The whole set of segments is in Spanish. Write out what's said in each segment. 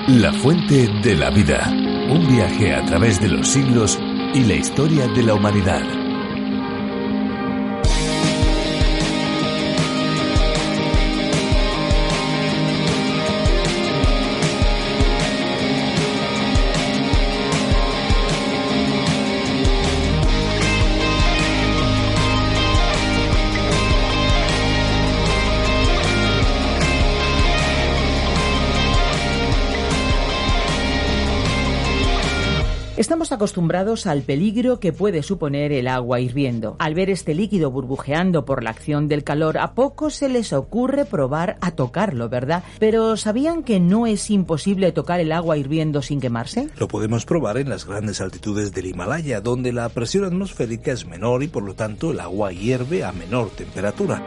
La fuente de la vida. Un viaje a través de los siglos y la historia de la humanidad. Estamos acostumbrados al peligro que puede suponer el agua hirviendo. Al ver este líquido burbujeando por la acción del calor, a pocos se les ocurre probar a tocarlo, ¿verdad? Pero ¿sabían que no es imposible tocar el agua hirviendo sin quemarse? Lo podemos probar en las grandes altitudes del Himalaya, donde la presión atmosférica es menor y por lo tanto el agua hierve a menor temperatura.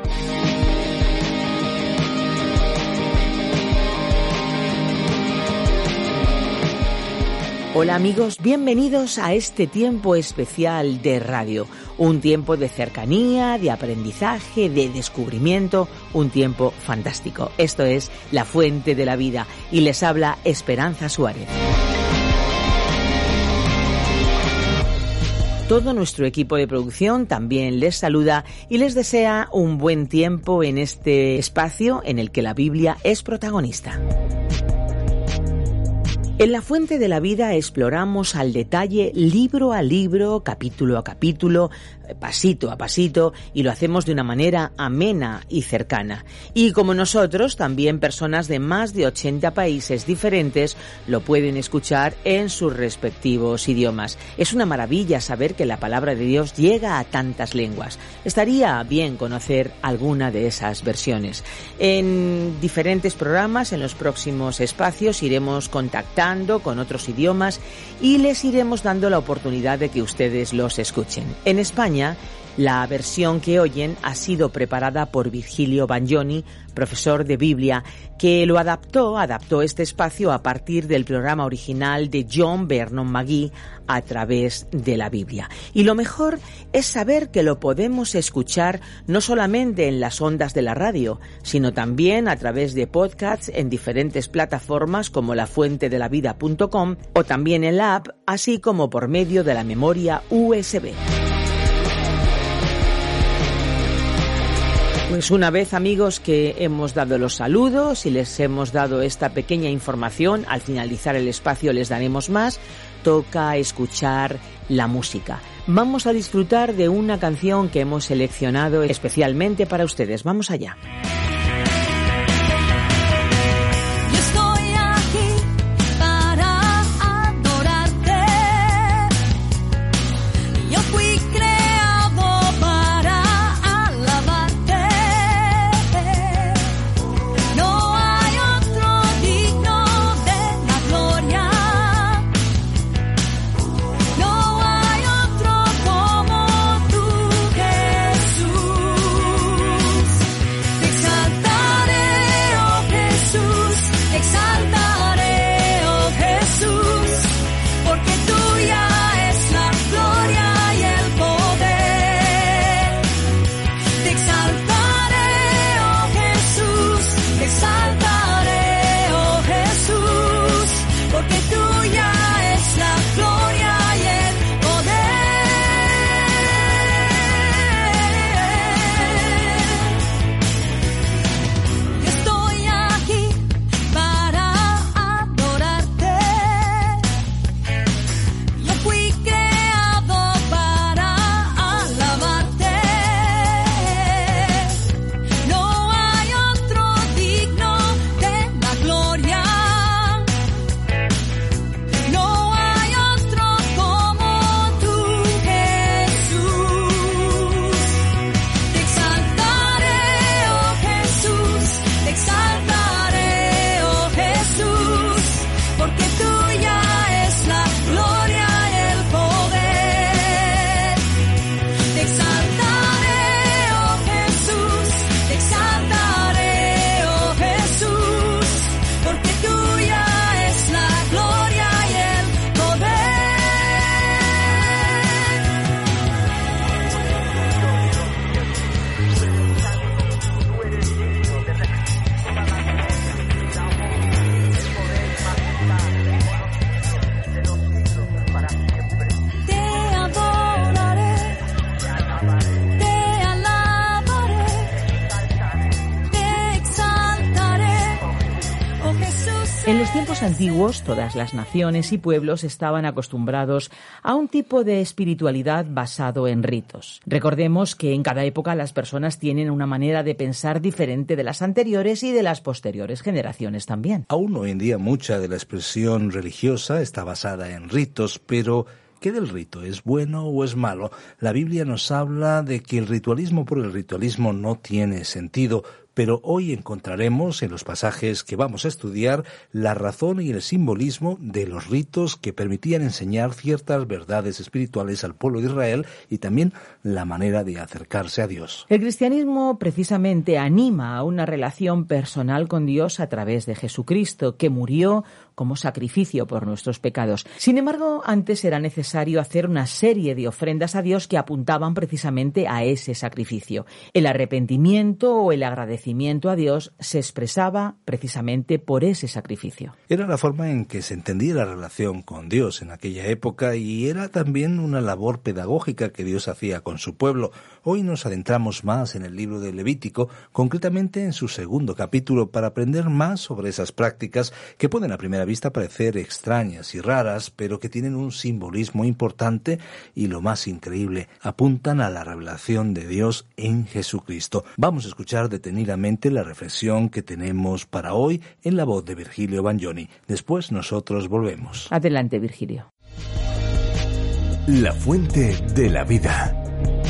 Hola amigos, bienvenidos a este tiempo especial de radio, un tiempo de cercanía, de aprendizaje, de descubrimiento, un tiempo fantástico. Esto es La Fuente de la Vida y les habla Esperanza Suárez. Todo nuestro equipo de producción también les saluda y les desea un buen tiempo en este espacio en el que la Biblia es protagonista. En La Fuente de la Vida exploramos al detalle, libro a libro, capítulo a capítulo, pasito a pasito, y lo hacemos de una manera amena y cercana. Y como nosotros, también personas de más de 80 países diferentes lo pueden escuchar en sus respectivos idiomas. Es una maravilla saber que la palabra de Dios llega a tantas lenguas. Estaría bien conocer alguna de esas versiones. En diferentes programas, en los próximos espacios, iremos contactando con otros idiomas y les iremos dando la oportunidad de que ustedes los escuchen. En España, la versión que oyen ha sido preparada por Virgilio Bagnoni, profesor de Biblia, que lo adaptó este espacio a partir del programa original de John Vernon McGee a través de la Biblia. Y lo mejor es saber que lo podemos escuchar no solamente en las ondas de la radio, sino también a través de podcasts en diferentes plataformas como lafuentedelavida.com o también en la app, así como por medio de la memoria USB. Pues una vez, amigos, que hemos dado los saludos y les hemos dado esta pequeña información, al finalizar el espacio les daremos más, toca escuchar la música. Vamos a disfrutar de una canción que hemos seleccionado especialmente para ustedes. Vamos allá. Exalta En los tiempos antiguos, todas las naciones y pueblos estaban acostumbrados a un tipo de espiritualidad basado en ritos. Recordemos que en cada época las personas tienen una manera de pensar diferente de las anteriores y de las posteriores generaciones también. Aún hoy en día mucha de la expresión religiosa está basada en ritos, pero ¿qué del rito? ¿Es bueno o es malo? La Biblia nos habla de que el ritualismo por el ritualismo no tiene sentido, pero hoy encontraremos en los pasajes que vamos a estudiar la razón y el simbolismo de los ritos que permitían enseñar ciertas verdades espirituales al pueblo de Israel y también la manera de acercarse a Dios. El cristianismo precisamente anima a una relación personal con Dios a través de Jesucristo, que murió como sacrificio por nuestros pecados. Sin embargo, antes era necesario hacer una serie de ofrendas a Dios que apuntaban precisamente a ese sacrificio. El arrepentimiento o el agradecimiento a Dios se expresaba precisamente por ese sacrificio. Era la forma en que se entendía la relación con Dios en aquella época y era también una labor pedagógica que Dios hacía con su pueblo. Hoy nos adentramos más en el libro de Levítico, concretamente en su 2º capítulo, para aprender más sobre esas prácticas que pueden a primera vista parecer extrañas y raras, pero que tienen un simbolismo importante y, lo más increíble, apuntan a la revelación de Dios en Jesucristo. Vamos a escuchar detenidamente la reflexión que tenemos para hoy en la voz de Virgilio Bagnoni. Después nosotros volvemos. Adelante, Virgilio. La fuente de la vida.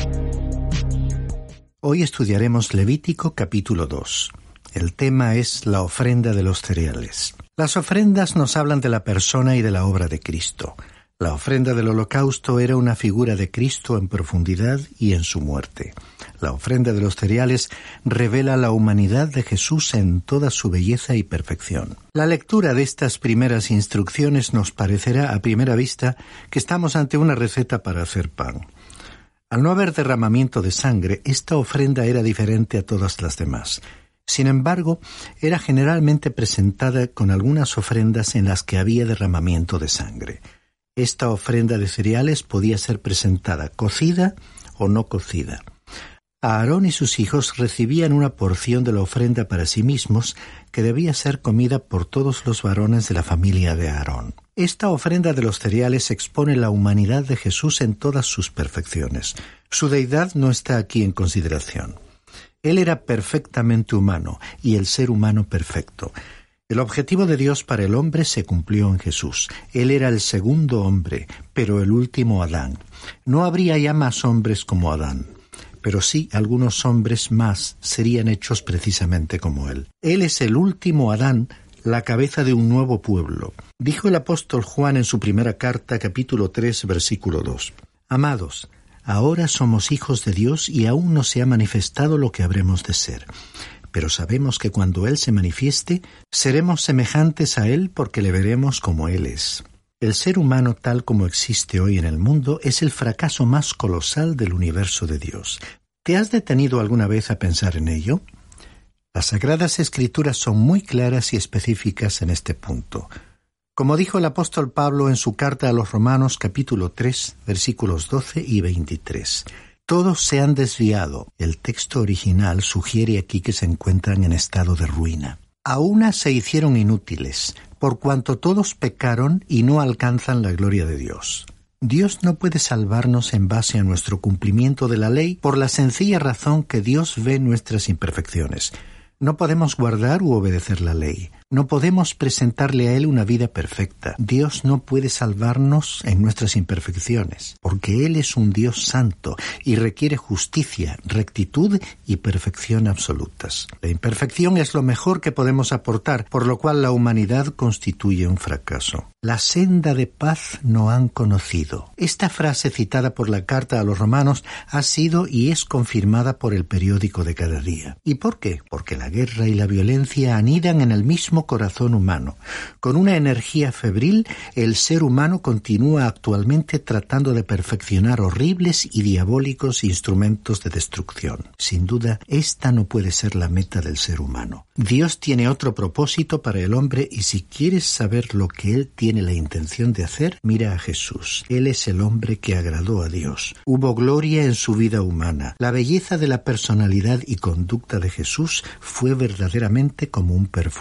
Hoy estudiaremos Levítico capítulo 2. El tema es la ofrenda de los cereales. Las ofrendas nos hablan de la persona y de la obra de Cristo. La ofrenda del holocausto era una figura de Cristo en profundidad y en su muerte. La ofrenda de los cereales revela la humanidad de Jesús en toda su belleza y perfección. La lectura de estas primeras instrucciones nos parecerá a primera vista que estamos ante una receta para hacer pan. Al no haber derramamiento de sangre, esta ofrenda era diferente a todas las demás. Sin embargo, era generalmente presentada con algunas ofrendas en las que había derramamiento de sangre. Esta ofrenda de cereales podía ser presentada cocida o no cocida. Aarón y sus hijos recibían una porción de la ofrenda para sí mismos que debía ser comida por todos los varones de la familia de Aarón. Esta ofrenda de los cereales expone la humanidad de Jesús en todas sus perfecciones. Su deidad no está aquí en consideración. Él era perfectamente humano y el ser humano perfecto. El objetivo de Dios para el hombre se cumplió en Jesús. Él era el segundo hombre, pero el último Adán. No habría ya más hombres como Adán, pero sí algunos hombres más serían hechos precisamente como él. Él es el último Adán, la cabeza de un nuevo pueblo. Dijo el apóstol Juan en su primera carta, capítulo 3, versículo 2. Amados, ahora somos hijos de Dios y aún no se ha manifestado lo que habremos de ser. Pero sabemos que cuando Él se manifieste, seremos semejantes a Él porque le veremos como Él es. El ser humano tal como existe hoy en el mundo es el fracaso más colosal del universo de Dios. ¿Te has detenido alguna vez a pensar en ello? Las Sagradas Escrituras son muy claras y específicas en este punto. Como dijo el apóstol Pablo en su carta a los Romanos capítulo 3, versículos 12 y 23. Todos se han desviado. El texto original sugiere aquí que se encuentran en estado de ruina. A una se hicieron inútiles, por cuanto todos pecaron y no alcanzan la gloria de Dios. Dios no puede salvarnos en base a nuestro cumplimiento de la ley por la sencilla razón que Dios ve nuestras imperfecciones. No podemos guardar u obedecer la ley. No podemos presentarle a Él una vida perfecta. Dios no puede salvarnos en nuestras imperfecciones, porque Él es un Dios santo y requiere justicia, rectitud y perfección absolutas. La imperfección es lo mejor que podemos aportar, por lo cual la humanidad constituye un fracaso. La senda de paz no han conocido. Esta frase citada por la carta a los romanos ha sido y es confirmada por el periódico de cada día. ¿Y por qué? Porque la guerra y la violencia anidan en el mismo corazón humano. Con una energía febril, el ser humano continúa actualmente tratando de perfeccionar horribles y diabólicos instrumentos de destrucción. Sin duda, esta no puede ser la meta del ser humano. Dios tiene otro propósito para el hombre y si quieres saber lo que Él tiene la intención de hacer, mira a Jesús. Él es el hombre que agradó a Dios. Hubo gloria en su vida humana. La belleza de la personalidad y conducta de Jesús fue verdaderamente como un perfume grato.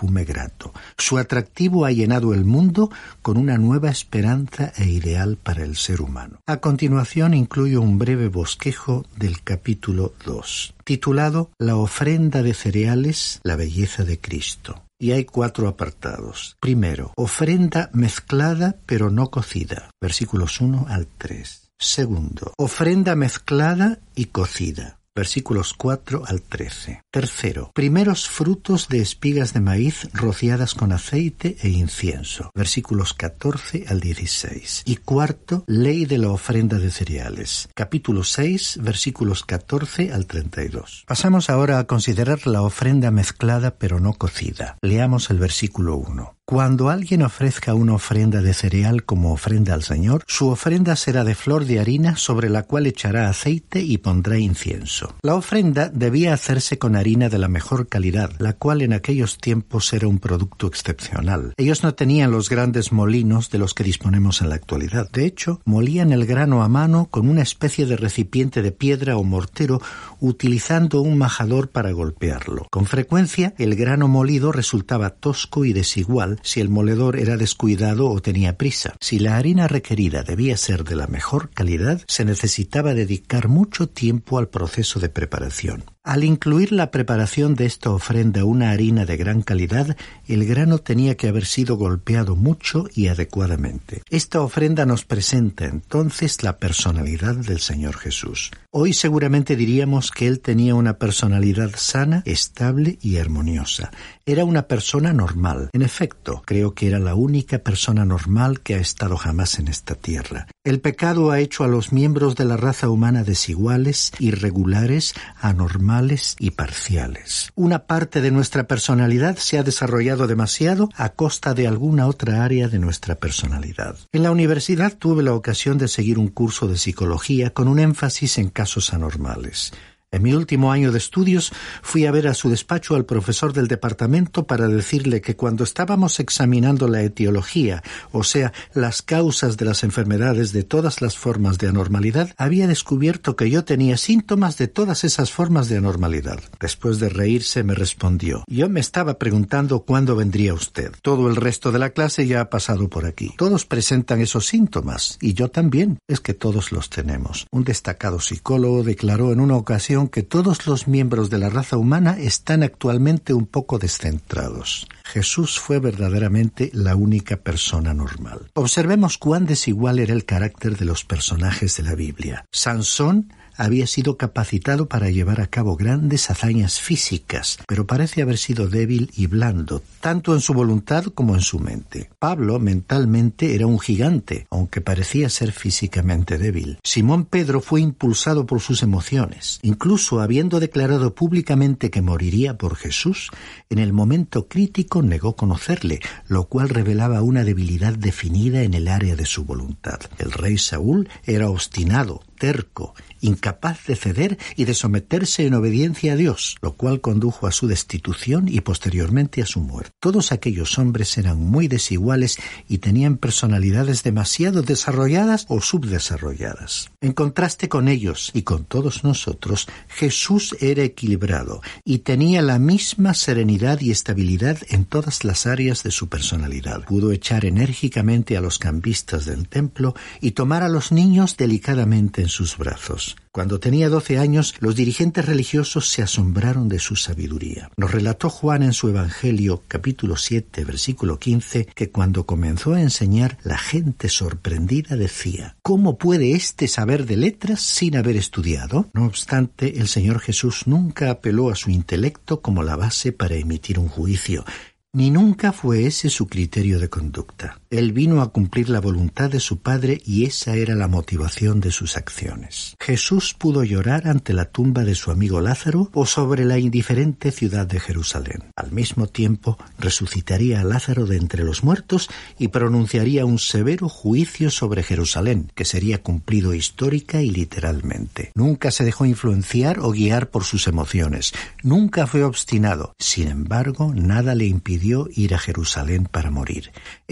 asesinato. Su atractivo ha llenado el mundo con una nueva esperanza e ideal para el ser humano. A continuación incluyo un breve bosquejo del capítulo 2, titulado La ofrenda de cereales, la belleza de Cristo. Y hay 4 apartados. Primero, ofrenda mezclada pero no cocida, versículos 1 al 3. Segundo, ofrenda mezclada y cocida, versículos 4 al 13. Tercero, primeros frutos de espigas de maíz rociadas con aceite e incienso, versículos 14 al 16. Y cuarto, ley de la ofrenda de cereales, capítulo 6, versículos 14 al 32. Pasamos ahora a considerar la ofrenda mezclada pero no cocida. Leamos el versículo 1. Cuando alguien ofrezca una ofrenda de cereal como ofrenda al Señor, su ofrenda será de flor de harina sobre la cual echará aceite y pondrá incienso. La ofrenda debía hacerse con harina de la mejor calidad, la cual en aquellos tiempos era un producto excepcional. Ellos no tenían los grandes molinos de los que disponemos en la actualidad. De hecho, molían el grano a mano con una especie de recipiente de piedra o mortero, utilizando un majador para golpearlo. Con frecuencia, el grano molido resultaba tosco y desigual si el moledor era descuidado o tenía prisa. Si la harina requerida debía ser de la mejor calidad, se necesitaba dedicar mucho tiempo al proceso de preparación. Al incluir la preparación de esta ofrenda una harina de gran calidad, el grano tenía que haber sido golpeado mucho y adecuadamente. Esta ofrenda nos presenta entonces la personalidad del Señor Jesús. Hoy seguramente diríamos que Él tenía una personalidad sana, estable y armoniosa. Era una persona normal. En efecto, creo que era la única persona normal que ha estado jamás en esta tierra. El pecado ha hecho a los miembros de la raza humana desiguales, irregulares, anormales y parciales. Una parte de nuestra personalidad se ha desarrollado demasiado a costa de alguna otra área de nuestra personalidad. En la universidad tuve la ocasión de seguir un curso de psicología con un énfasis en casos anormales. En mi último año de estudios fui a ver a su despacho al profesor del departamento para decirle que cuando estábamos examinando la etiología, o sea, las causas de las enfermedades de todas las formas de anormalidad, había descubierto que yo tenía síntomas de todas esas formas de anormalidad. Después de reírse me respondió: yo me estaba preguntando cuándo vendría usted. Todo el resto de la clase ya ha pasado por aquí. Todos presentan esos síntomas, y yo también. Es que todos los tenemos. Un destacado psicólogo declaró en una ocasión que todos los miembros de la raza humana están actualmente un poco descentrados. Jesús fue verdaderamente la única persona normal. Observemos cuán desigual era el carácter de los personajes de la Biblia. Sansón había sido capacitado para llevar a cabo grandes hazañas físicas, pero parece haber sido débil y blando, tanto en su voluntad como en su mente. Pablo mentalmente era un gigante, aunque parecía ser físicamente débil. Simón Pedro fue impulsado por sus emociones. Incluso habiendo declarado públicamente que moriría por Jesús, en el momento crítico negó conocerle, lo cual revelaba una debilidad definida en el área de su voluntad. El rey Saúl era obstinado, terco, incapaz de ceder y de someterse en obediencia a Dios, lo cual condujo a su destitución y posteriormente a su muerte. Todos aquellos hombres eran muy desiguales y tenían personalidades demasiado desarrolladas o subdesarrolladas. En contraste con ellos y con todos nosotros, Jesús era equilibrado y tenía la misma serenidad y estabilidad en todas las áreas de su personalidad. Pudo echar enérgicamente a los cambistas del templo y tomar a los niños delicadamente en sus brazos. Cuando tenía 12 años, los dirigentes religiosos se asombraron de su sabiduría. Nos relató Juan en su Evangelio, capítulo 7, versículo 15, que cuando comenzó a enseñar, la gente sorprendida decía: ¿cómo puede éste saber de letras sin haber estudiado? No obstante, el Señor Jesús nunca apeló a su intelecto como la base para emitir un juicio, ni nunca fue ese su criterio de conducta. Él vino a cumplir la voluntad de su Padre y esa era la motivación de sus acciones. Jesús pudo llorar ante la tumba de su amigo Lázaro o sobre la indiferente ciudad de Jerusalén. Al mismo tiempo, resucitaría a Lázaro de entre los muertos y pronunciaría un severo juicio sobre Jerusalén, que sería cumplido histórica y literalmente. Nunca se dejó influenciar o guiar por sus emociones. Nunca fue obstinado. Sin embargo, nada le impidió ir a Jerusalén para morir. En todo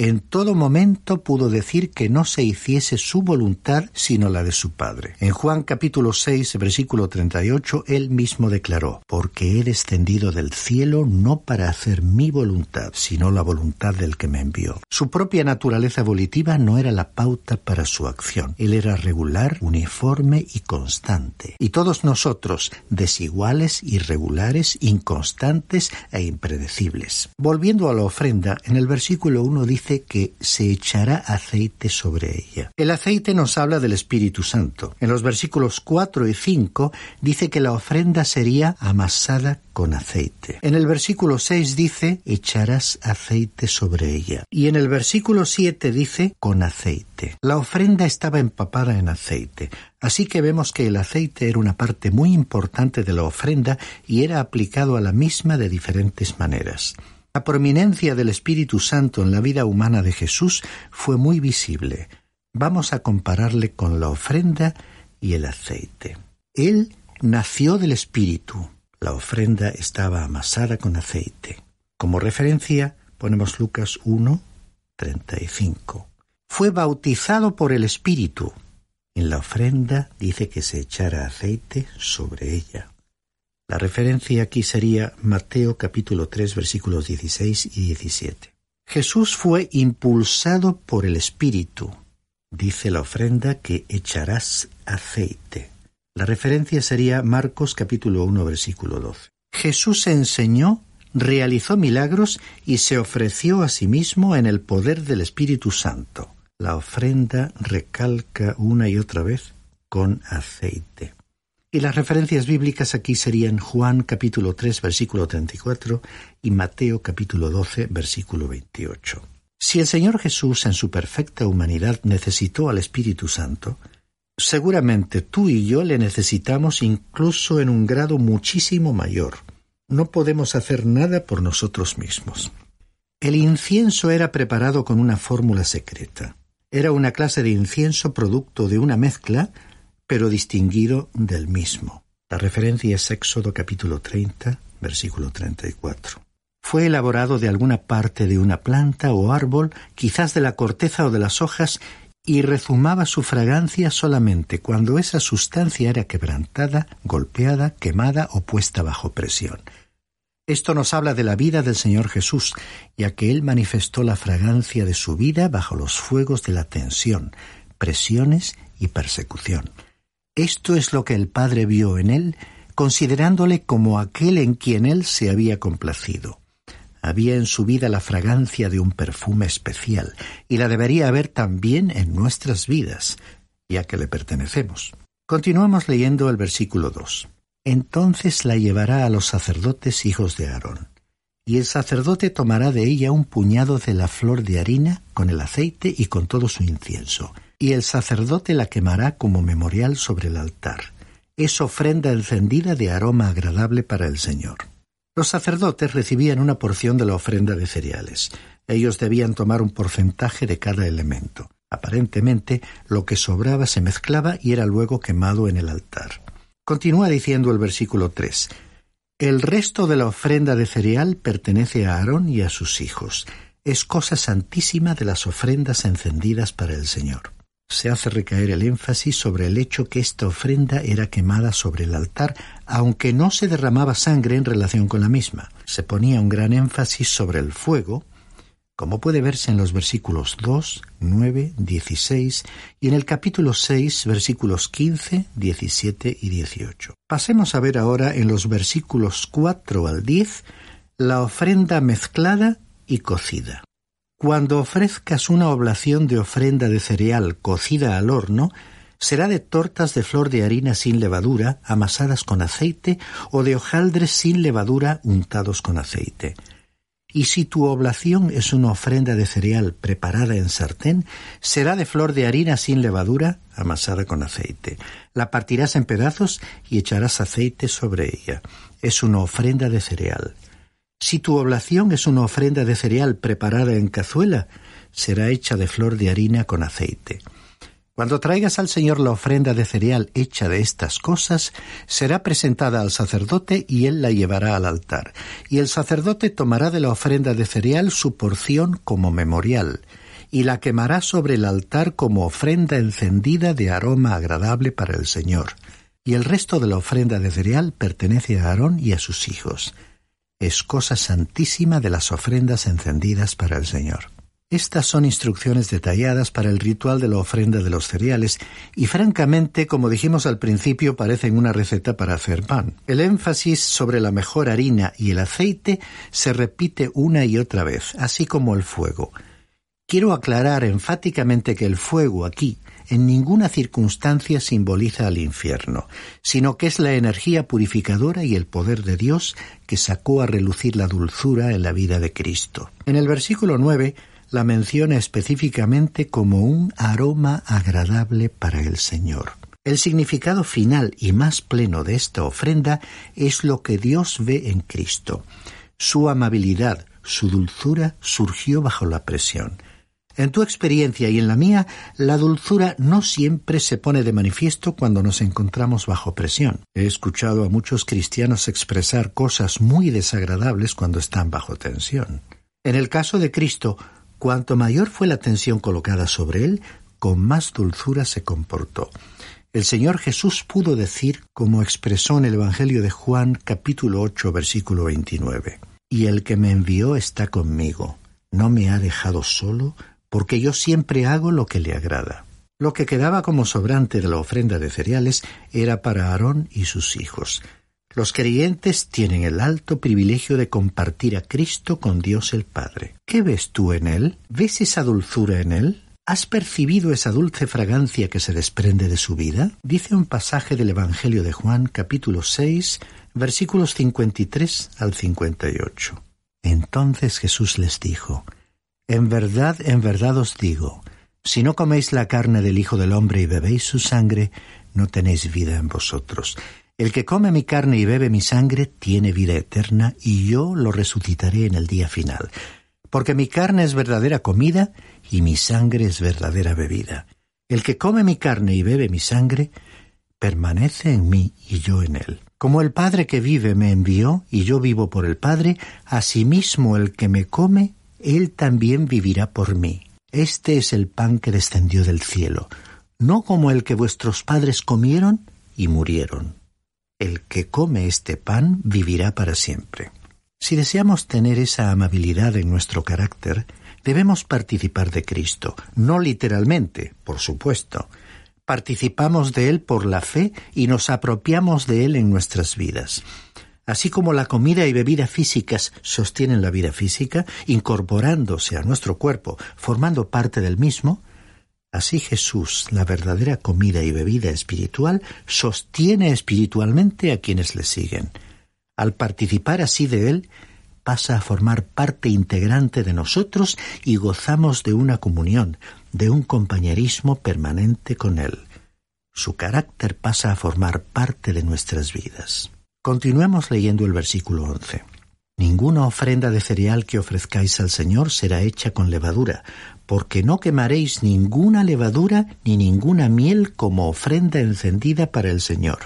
todo momento pudo decir que no se hiciese su voluntad sino la de su Padre. En Juan capítulo 6, versículo 38, él mismo declaró: porque he descendido del cielo no para hacer mi voluntad, sino la voluntad del que me envió. Su propia naturaleza volitiva no era la pauta para su acción. Él era regular, uniforme y constante. Y todos nosotros, desiguales, irregulares, inconstantes e impredecibles. Volviendo a la ofrenda, en el versículo 1 dice que se echará aceite sobre ella. El aceite nos habla del Espíritu Santo. En los versículos 4 y 5 dice que la ofrenda sería amasada con aceite. En el versículo 6 dice: echarás aceite sobre ella. Y en el versículo 7 dice: con aceite. La ofrenda estaba empapada en aceite. Así que vemos que el aceite era una parte muy importante de la ofrenda y era aplicado a la misma de diferentes maneras. La prominencia del Espíritu Santo en la vida humana de Jesús fue muy visible. Vamos a compararle con la ofrenda y el aceite. Él nació del Espíritu. La ofrenda estaba amasada con aceite. Como referencia ponemos Lucas 1:35. Fue bautizado por el Espíritu. En la ofrenda dice que se echara aceite sobre ella. La referencia aquí sería Mateo capítulo 3 versículos 16 y 17. Jesús fue impulsado por el Espíritu. Dice la ofrenda que echarás aceite. La referencia sería Marcos capítulo 1 versículo 12. Jesús enseñó, realizó milagros y se ofreció a sí mismo en el poder del Espíritu Santo. La ofrenda recalca una y otra vez con aceite. Y las referencias bíblicas aquí serían Juan capítulo 3 versículo 34 y Mateo capítulo 12 versículo 28. Si el Señor Jesús en su perfecta humanidad necesitó al Espíritu Santo, seguramente tú y yo le necesitamos incluso en un grado muchísimo mayor. No podemos hacer nada por nosotros mismos. El incienso era preparado con una fórmula secreta. Era una clase de incienso producto de una mezcla, pero distinguido del mismo. La referencia es Éxodo capítulo 30, versículo 34. Fue elaborado de alguna parte de una planta o árbol, quizás de la corteza o de las hojas, y rezumaba su fragancia solamente cuando esa sustancia era quebrantada, golpeada, quemada o puesta bajo presión. Esto nos habla de la vida del Señor Jesús, ya que Él manifestó la fragancia de su vida bajo los fuegos de la tensión, presiones y persecución. Esto es lo que el Padre vio en Él, considerándole como aquel en quien Él se había complacido. Había en su vida la fragancia de un perfume especial, y la debería haber también en nuestras vidas, ya que le pertenecemos. Continuamos leyendo el versículo 2. Entonces la llevará a los sacerdotes hijos de Aarón, y el sacerdote tomará de ella un puñado de la flor de harina con el aceite y con todo su incienso, y el sacerdote la quemará como memorial sobre el altar. Es ofrenda encendida de aroma agradable para el Señor. Los sacerdotes recibían una porción de la ofrenda de cereales. Ellos debían tomar un porcentaje de cada elemento. Aparentemente, lo que sobraba se mezclaba y era luego quemado en el altar. Continúa diciendo el versículo 3. El resto de la ofrenda de cereal pertenece a Aarón y a sus hijos. Es cosa santísima de las ofrendas encendidas para el Señor. Se hace recaer el énfasis sobre el hecho que esta ofrenda era quemada sobre el altar, aunque no se derramaba sangre en relación con la misma. Se ponía un gran énfasis sobre el fuego, como puede verse en los versículos 2, 9, 16 y en el capítulo 6, versículos 15, 17 y 18. Pasemos a ver ahora en los versículos 4 al 10 la ofrenda mezclada y cocida. Cuando ofrezcas una oblación de ofrenda de cereal cocida al horno, será de tortas de flor de harina sin levadura, amasadas con aceite, o de hojaldres sin levadura, untados con aceite. Y si tu oblación es una ofrenda de cereal preparada en sartén, será de flor de harina sin levadura, amasada con aceite. La partirás en pedazos y echarás aceite sobre ella. Es una ofrenda de cereal. Si tu oblación es una ofrenda de cereal preparada en cazuela, será hecha de flor de harina con aceite. Cuando traigas al Señor la ofrenda de cereal hecha de estas cosas, será presentada al sacerdote y él la llevará al altar. Y el sacerdote tomará de la ofrenda de cereal su porción como memorial, y la quemará sobre el altar como ofrenda encendida de aroma agradable para el Señor. Y el resto de la ofrenda de cereal pertenece a Aarón y a sus hijos. Es cosa santísima de las ofrendas encendidas para el Señor. Estas son instrucciones detalladas para el ritual de la ofrenda de los cereales y francamente, como dijimos al principio, parecen una receta para hacer pan. El énfasis sobre la mejor harina y el aceite se repite una y otra vez, así como el fuego. Quiero aclarar enfáticamente que el fuego aquí en ninguna circunstancia simboliza al infierno, sino que es la energía purificadora y el poder de Dios que sacó a relucir la dulzura en la vida de Cristo. En el versículo 9 la menciona específicamente como un aroma agradable para el Señor. El significado final y más pleno de esta ofrenda es lo que Dios ve en Cristo. Su amabilidad, su dulzura surgió bajo la presión. En tu experiencia y en la mía, la dulzura no siempre se pone de manifiesto cuando nos encontramos bajo presión. He escuchado a muchos cristianos expresar cosas muy desagradables cuando están bajo tensión. En el caso de Cristo, cuanto mayor fue la tensión colocada sobre él, con más dulzura se comportó. El Señor Jesús pudo decir, como expresó en el Evangelio de Juan, capítulo 8, versículo 29, «Y el que me envió está conmigo, no me ha dejado solo, porque yo siempre hago lo que le agrada». Lo que quedaba como sobrante de la ofrenda de cereales era para Aarón y sus hijos. Los creyentes tienen el alto privilegio de compartir a Cristo con Dios el Padre. ¿Qué ves tú en Él? ¿Ves esa dulzura en Él? ¿Has percibido esa dulce fragancia que se desprende de su vida? Dice un pasaje del Evangelio de Juan, capítulo 6, versículos 53 al 58. Entonces Jesús les dijo: en verdad os digo, si no coméis la carne del Hijo del Hombre y bebéis su sangre, no tenéis vida en vosotros. El que come mi carne y bebe mi sangre tiene vida eterna, y yo lo resucitaré en el día final. Porque mi carne es verdadera comida, y mi sangre es verdadera bebida. El que come mi carne y bebe mi sangre, permanece en mí y yo en él. Como el Padre que vive me envió, y yo vivo por el Padre, asimismo el que me come, él también vivirá por mí. Este es el pan que descendió del cielo, no como el que vuestros padres comieron y murieron. El que come este pan vivirá para siempre. Si deseamos tener esa amabilidad en nuestro carácter, debemos participar de Cristo, no literalmente, por supuesto. Participamos de Él por la fe y nos apropiamos de Él en nuestras vidas. Así como la comida y bebida físicas sostienen la vida física, incorporándose a nuestro cuerpo, formando parte del mismo, así Jesús, la verdadera comida y bebida espiritual, sostiene espiritualmente a quienes le siguen. Al participar así de Él, pasa a formar parte integrante de nosotros y gozamos de una comunión, de un compañerismo permanente con Él. Su carácter pasa a formar parte de nuestras vidas. Continuemos leyendo el versículo 11. Ninguna ofrenda de cereal que ofrezcáis al Señor será hecha con levadura, porque no quemaréis ninguna levadura ni ninguna miel como ofrenda encendida para el Señor.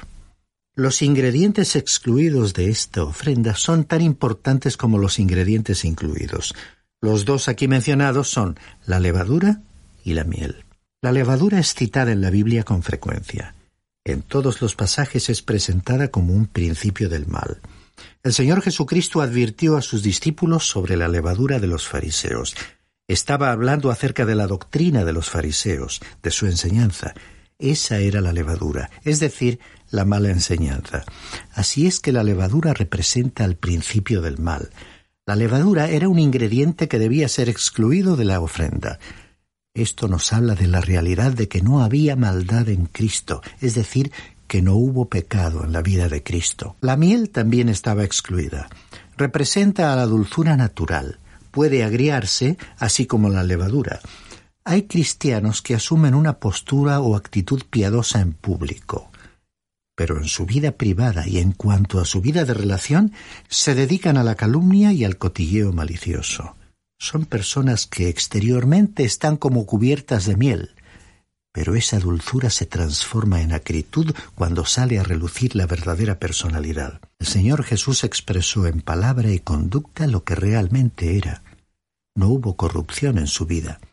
Los ingredientes excluidos de esta ofrenda son tan importantes como los ingredientes incluidos. Los dos aquí mencionados son la levadura y la miel. La levadura es citada en la Biblia con frecuencia. En todos los pasajes es presentada como un principio del mal. El Señor Jesucristo advirtió a sus discípulos sobre la levadura de los fariseos. Estaba hablando acerca de la doctrina de los fariseos, de su enseñanza. Esa era la levadura, es decir, la mala enseñanza. Así es que la levadura representa al principio del mal. La levadura era un ingrediente que debía ser excluido de la ofrenda. Esto nos habla de la realidad de que no había maldad en Cristo, es decir, que no hubo pecado en la vida de Cristo. La miel también estaba excluida. Representa a la dulzura natural. Puede agriarse, así como la levadura. Hay cristianos que asumen una postura o actitud piadosa en público, pero en su vida privada y en cuanto a su vida de relación, se dedican a la calumnia y al cotilleo malicioso. Son personas que exteriormente están como cubiertas de miel, pero esa dulzura se transforma en acritud cuando sale a relucir la verdadera personalidad. El Señor Jesús expresó en palabra y conducta lo que realmente era. No hubo corrupción en su vida.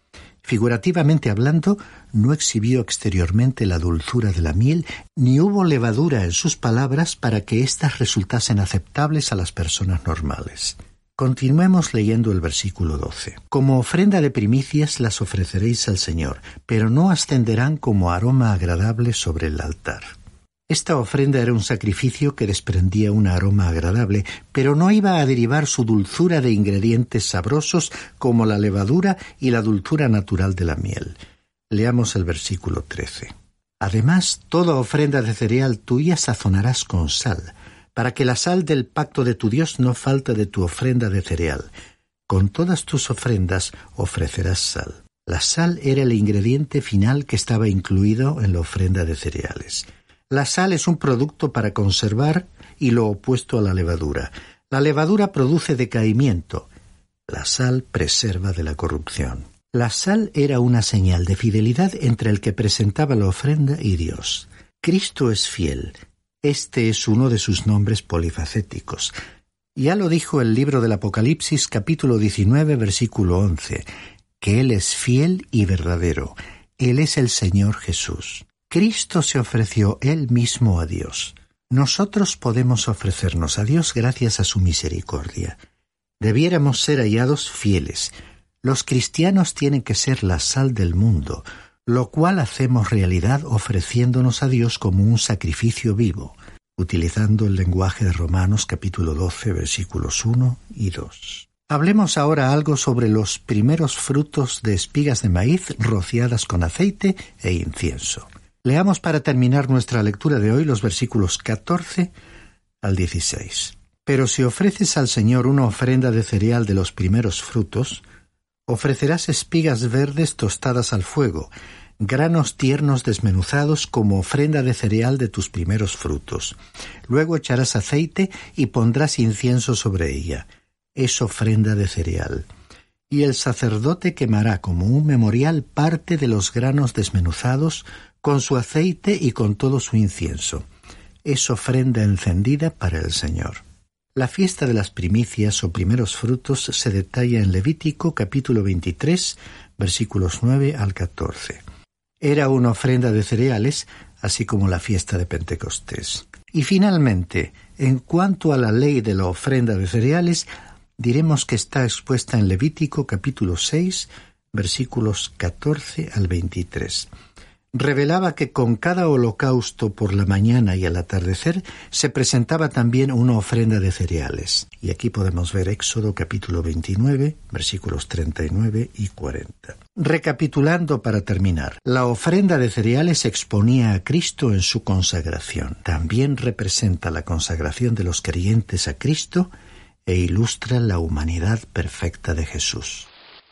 Figurativamente hablando, no exhibió exteriormente la dulzura de la miel, ni hubo levadura en sus palabras para que éstas resultasen aceptables a las personas normales. Continuemos leyendo el versículo 12. Como ofrenda de primicias las ofreceréis al Señor, pero no ascenderán como aroma agradable sobre el altar. Esta ofrenda era un sacrificio que desprendía un aroma agradable, pero no iba a derivar su dulzura de ingredientes sabrosos como la levadura y la dulzura natural de la miel. Leamos el versículo 13. Además, toda ofrenda de cereal tuya sazonarás con sal, para que la sal del pacto de tu Dios no falte de tu ofrenda de cereal. Con todas tus ofrendas ofrecerás sal. La sal era el ingrediente final que estaba incluido en la ofrenda de cereales. La sal es un producto para conservar y lo opuesto a la levadura. La levadura produce decaimiento. La sal preserva de la corrupción. La sal era una señal de fidelidad entre el que presentaba la ofrenda y Dios. Cristo es fiel. Este es uno de sus nombres polifacéticos. Ya lo dijo el libro del Apocalipsis, capítulo 19, versículo 11, que Él es fiel y verdadero. Él es el Señor Jesús. Cristo se ofreció Él mismo a Dios. Nosotros podemos ofrecernos a Dios gracias a su misericordia. Debiéramos ser hallados fieles. Los cristianos tienen que ser la sal del mundo, lo cual hacemos realidad ofreciéndonos a Dios como un sacrificio vivo, utilizando el lenguaje de Romanos capítulo 12, versículos 1 y 2. Hablemos ahora algo sobre los primeros frutos de espigas de maíz rociadas con aceite e incienso. Leamos para terminar nuestra lectura de hoy los versículos 14 al 16. Pero si ofreces al Señor una ofrenda de cereal de los primeros frutos, ofrecerás espigas verdes tostadas al fuego, granos tiernos desmenuzados como ofrenda de cereal de tus primeros frutos. Luego echarás aceite y pondrás incienso sobre ella. Es ofrenda de cereal. Y el sacerdote quemará como un memorial parte de los granos desmenuzados con su aceite y con todo su incienso. Es ofrenda encendida para el Señor. La fiesta de las primicias o primeros frutos se detalla en Levítico capítulo 23, versículos 9 al 14. Era una ofrenda de cereales, así como la fiesta de Pentecostés. Y finalmente, en cuanto a la ley de la ofrenda de cereales, diremos que está expuesta en Levítico capítulo 6, versículos 14 al 23. Revelaba que con cada holocausto por la mañana y al atardecer se presentaba también una ofrenda de cereales. Y aquí podemos ver Éxodo capítulo 29, versículos 39 y 40. Recapitulando para terminar, la ofrenda de cereales exponía a Cristo en su consagración. También representa la consagración de los creyentes a Cristo e ilustra la humanidad perfecta de Jesús.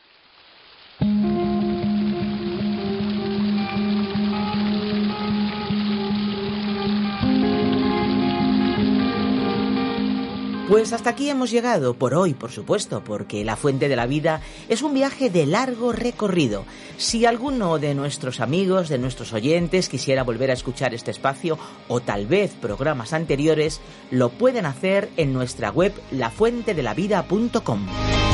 Pues hasta aquí hemos llegado, por hoy, por supuesto, porque La Fuente de la Vida es un viaje de largo recorrido. Si alguno de nuestros amigos, de nuestros oyentes, quisiera volver a escuchar este espacio o tal vez programas anteriores, lo pueden hacer en nuestra web lafuentedelavida.com.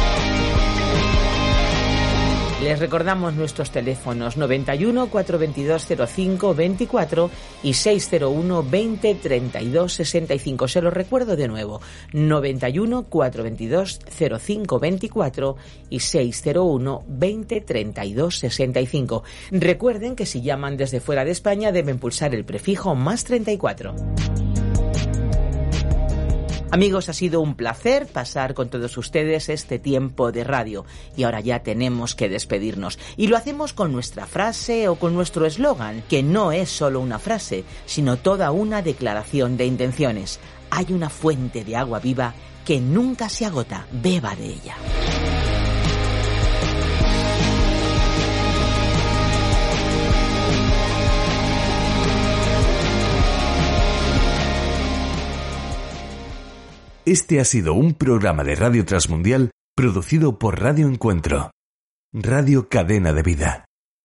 Les recordamos nuestros teléfonos 91 422 05 24 y 601 20 32 65. Se los recuerdo de nuevo, 91 422 05 24 y 601 20 32 65. Recuerden que si llaman desde fuera de España deben pulsar el prefijo más 34. Amigos, ha sido un placer pasar con todos ustedes este tiempo de radio y ahora ya tenemos que despedirnos. Y lo hacemos con nuestra frase o con nuestro eslogan, que no es solo una frase, sino toda una declaración de intenciones. Hay una fuente de agua viva que nunca se agota, beba de ella. Este ha sido un programa de Radio Transmundial producido por Radio Encuentro, Radio Cadena de Vida.